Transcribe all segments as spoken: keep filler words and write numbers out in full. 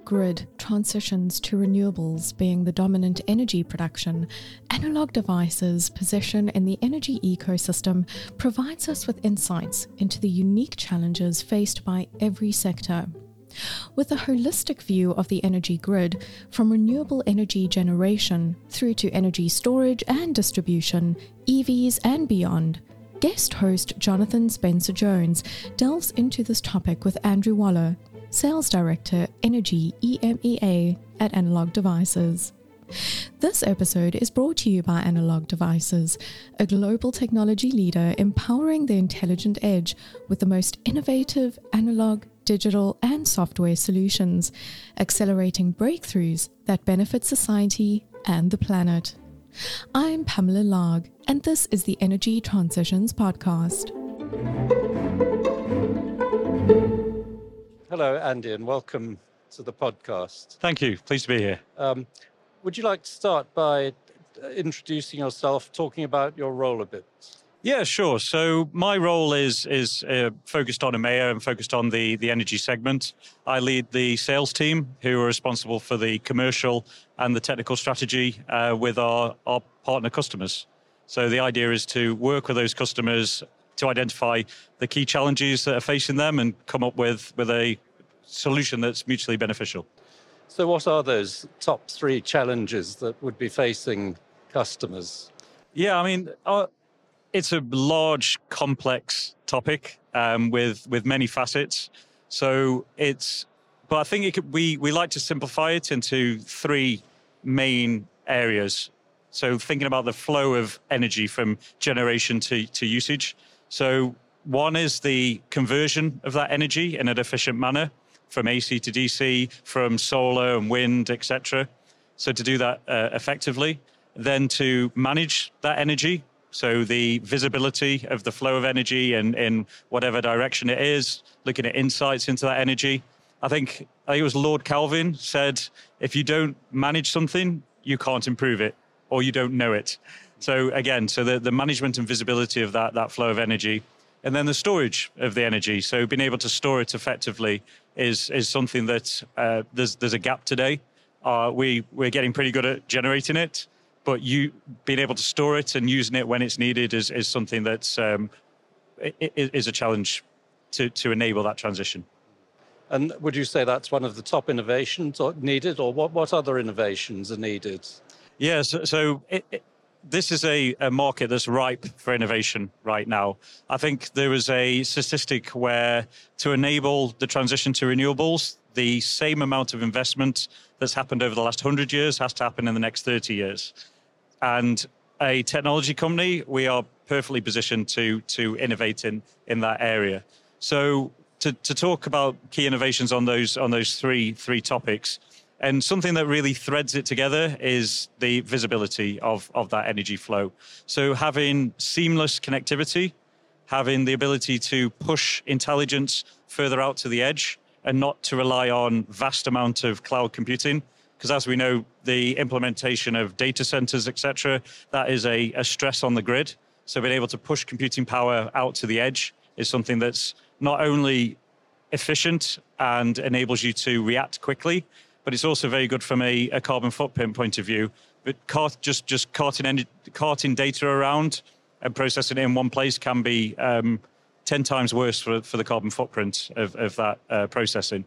grid transitions to renewables being the dominant energy production, Analog Devices' position in the energy ecosystem provides us with insights into the unique challenges faced by every sector. With a holistic view of the energy grid, from renewable energy generation through to energy storage and distribution, E Vs and beyond, guest host Jonathan Spencer-Jones delves into this topic with Andrew Waller, Sales Director, Energy E M E A at Analog Devices. This episode is brought to you by Analog Devices, a global technology leader empowering the intelligent edge with the most innovative analog, digital, and software solutions, accelerating breakthroughs that benefit society and the planet. I'm Pamela Larg, and this is the Energy Transitions Podcast. Hello, Andy, and welcome to the podcast. Thank you. Pleased to be here. Um, would you like to start by introducing yourself, talking about your role a bit? Yeah, sure. So my role is is uh, focused on EMEA and focused on the, the energy segment. I lead the sales team who are responsible for the commercial and the technical strategy uh, with our, our partner customers. So the idea is to work with those customers to identify the key challenges that are facing them and come up with, with a solution that's mutually beneficial. So what are those top three challenges that would be facing customers? Yeah, I mean, our, it's a large, complex topic um, with with many facets. So it's, but I think it could, we we like to simplify it into three main areas. So thinking about the flow of energy from generation to, to usage. So one is the conversion of that energy in an efficient manner from A C to D C, from solar and wind, et cetera. So to do that uh, effectively, then to manage that energy. So the visibility of the flow of energy and in whatever direction it is, looking at insights into that energy. I think, I think it was Lord Kelvin said, if you don't manage something, you can't improve it or you don't know it. So again, so the, the management and visibility of that, that flow of energy, and then the storage of the energy. So being able to store it effectively is, is something that uh, there's, there's a gap today. Uh, we, we're getting pretty good at generating it. But you being able to store it and using it when it's needed is, is something that's um, is a challenge to, to enable that transition. And would you say that's one of the top innovations or needed, or what, what other innovations are needed? Yeah, so, so it, it, this is a, a market that's ripe for innovation right now. I think there is a statistic where to enable the transition to renewables, the same amount of investment that's happened over the last one hundred years has to happen in the next thirty years. And a technology company, we are perfectly positioned to to innovate in, in that area. So to, to talk about key innovations on those on those three three topics, and something that really threads it together is the visibility of, of that energy flow. So having seamless connectivity, having the ability to push intelligence further out to the edge and not to rely on vast amount of cloud computing. Because as we know, the implementation of data centers, et cetera, that is a, a stress on the grid. So being able to push computing power out to the edge is something that's not only efficient and enables you to react quickly, but it's also very good from a, a carbon footprint point of view. But cart, just, just carting, energy, carting data around and processing it in one place can be um, ten times worse for, for the carbon footprint of, of that uh, processing.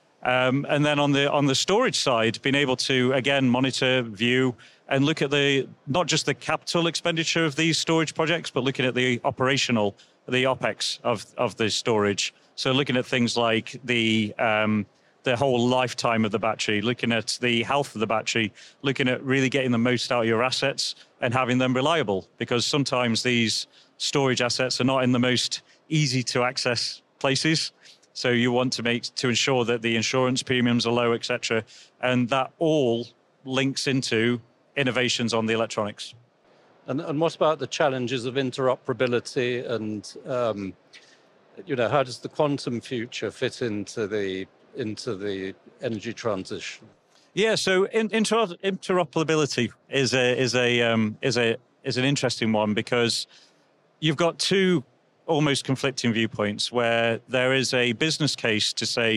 Um, and then on the on the storage side, being able to, again, monitor, view, and look at the not just the capital expenditure of these storage projects, but looking at the operational, the OPEX of, of the storage. So looking at things like the um, the whole lifetime of the battery, looking at the health of the battery, looking at really getting the most out of your assets and having them reliable. Because sometimes these storage assets are not in the most easy to access places. So you want to make to ensure that the insurance premiums are low, et cetera. And that all links into innovations on the electronics. And, and what about the challenges of interoperability and, um, you know, how does the quantum future fit into the into the energy transition? Yeah, so in, inter, interoperability is a is a um, is a is an interesting one because you've got two almost conflicting viewpoints where there is a business case to say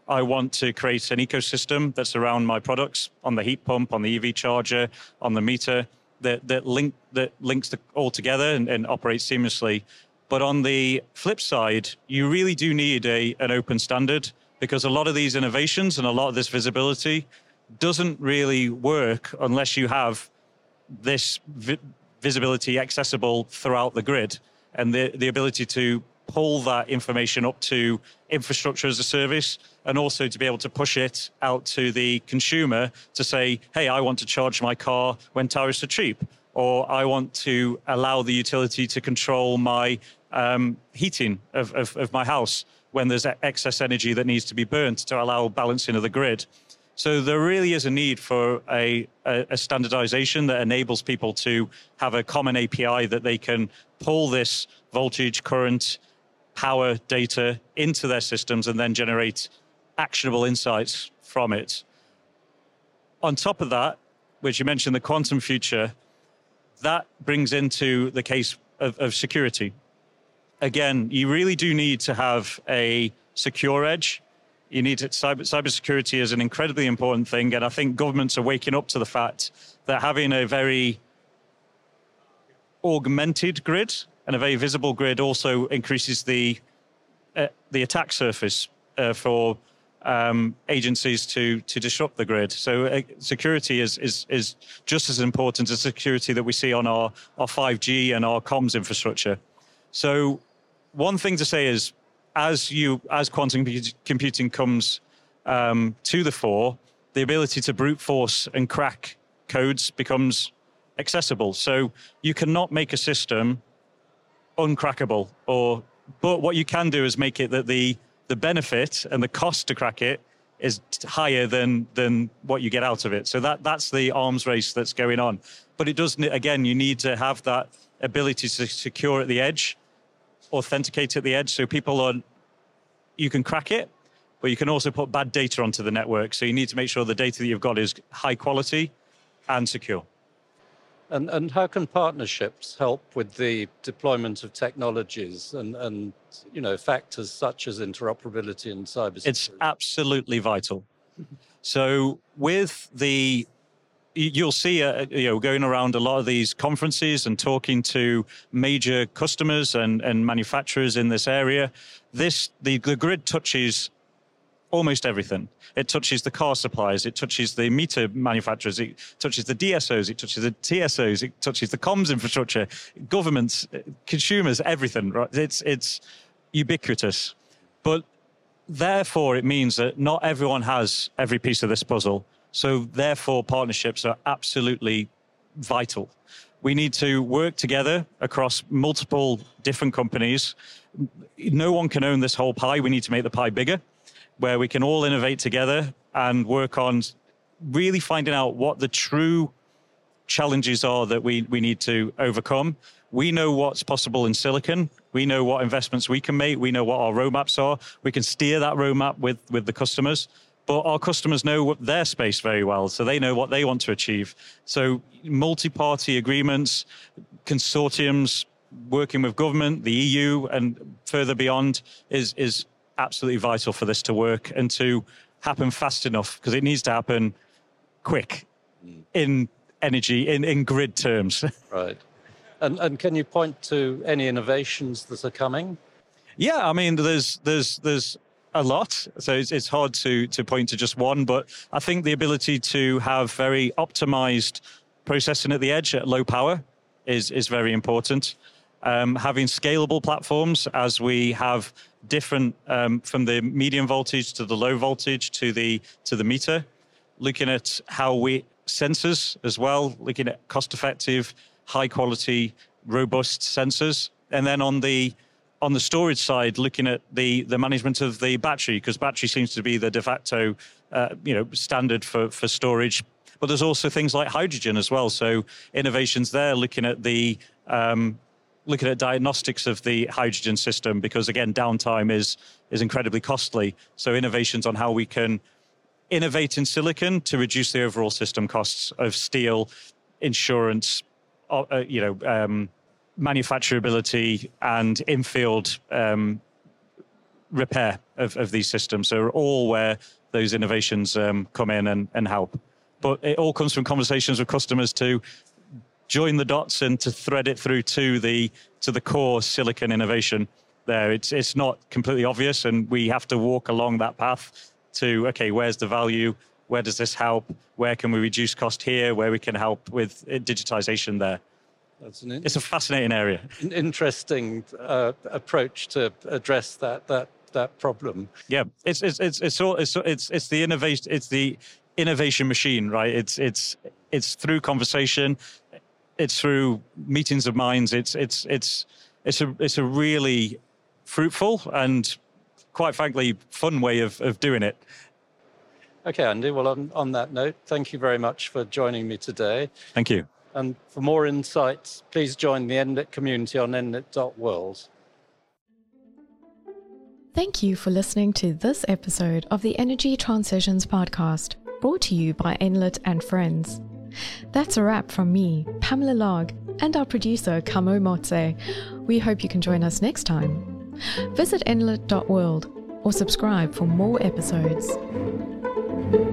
I want to create an ecosystem that's around my products on the heat pump, on the E V charger, on the meter, that that link that links the, all together and, and operates seamlessly. But on the flip side, you really do need a an open standard, because a lot of these innovations and a lot of this visibility doesn't really work unless you have this vi- visibility accessible throughout the grid, and the, the ability to pull that information up to infrastructure as a service, and also to be able to push it out to the consumer to say, hey, I want to charge my car when tariffs are cheap, or I want to allow the utility to control my um, heating of, of, of my house when there's excess energy that needs to be burnt to allow balancing of the grid. So there really is a need for a, a, a standardization that enables people to have a common A P I that they can pull this voltage, current, power data into their systems and then generate actionable insights from it. On top of that, which you mentioned, the quantum future, that brings into the case of, of security. Again, you really do need to have a secure edge. You need to, cyber, cybersecurity is an incredibly important thing, and I think governments are waking up to the fact that having a very augmented grid and a very visible grid also increases the uh, the attack surface uh, for um, agencies to to disrupt the grid. So uh, security is is is just as important as security that we see on our our five G and our comms infrastructure. So one thing to say is, as you as quantum computing comes um, to the fore, the ability to brute force and crack codes becomes accessible. So you cannot make a system uncrackable, or but what you can do is make it that the the benefit and the cost to crack it is higher than than what you get out of it. So that that's the arms race that's going on. But it does, again, you need to have that ability to secure at the edge, authenticate at the edge, so people are, you can crack it, but you can also put bad data onto the network. So you need to make sure the data that you've got is high quality and secure. And, and how can partnerships help with the deployment of technologies and, and you know, factors such as interoperability and cybersecurity? It's absolutely vital. So with the, you'll see, uh, you know, going around a lot of these conferences and talking to major customers and, and manufacturers in this area, this the, the grid touches almost everything. It touches the car suppliers, it touches the meter manufacturers, it touches the D S Os, it touches the T S Os, it touches the comms infrastructure, governments, consumers, everything, right? It's, it's ubiquitous. But therefore, it means that not everyone has every piece of this puzzle. So therefore, partnerships are absolutely vital. We need to work together across multiple different companies. No one can own this whole pie. We need to make the pie bigger, where we can all innovate together and work on really finding out what the true challenges are that we, we need to overcome. We know what's possible in silicon. We know what investments we can make. We know what our roadmaps are. We can steer that roadmap with, with the customers. But our customers know their space very well, so they know what they want to achieve. So multi-party agreements, consortiums, working with government, the E U, and further beyond is is absolutely vital for this to work and to happen fast enough, because it needs to happen quick in energy, in, in grid terms. Right. And, and can you point to any innovations that are coming? Yeah, I mean, there's there's there's a lot, so it's, it's hard to to point to just one, but I think the ability to have very optimized processing at the edge at low power is is very important. Um, having scalable platforms, as we have different um, from the medium voltage to the low voltage to the to the meter, looking at how we sensors as well, looking at cost-effective, high-quality, robust sensors, and then on the on the storage side, looking at the the management of the battery, because battery seems to be the de facto uh, you know standard for for storage. But there's also things like hydrogen as well. So innovations there, looking at the um, looking at diagnostics of the hydrogen system, because again, downtime is is incredibly costly. So innovations on how we can innovate in silicon to reduce the overall system costs of steel, insurance, uh, you know, um, manufacturability and in-field um, repair of, of these systems. So all where those innovations um, come in and, and help. But it all comes from conversations with customers to join the dots and to thread it through to the to the core silicon innovation there. It's it's not completely obvious, and we have to walk along that path to, okay, where's the value? Where does this help? Where can we reduce cost here? Where we can help with digitization there? That's an in- it's a fascinating area. An interesting uh, approach to address that that that problem. Yeah, it's it's it's it's all, it's it's it's the innovation. It's the innovation machine, right? It's it's it's through conversation. It's through meetings of minds. It's it's it's it's a it's a really fruitful and, quite frankly, fun way of, of doing it. Okay, Andy. Well, on, on that note, thank you very much for joining me today. Thank you. And for more insights, please join the N N I T community on N N I T dot world. Thank you for listening to this episode of the Energy Transitions Podcast, brought to you by N L I T and friends. That's a wrap from me, Pamela Log, and our producer, Kamo Motse. We hope you can join us next time. Visit N N I T dot world or subscribe for more episodes.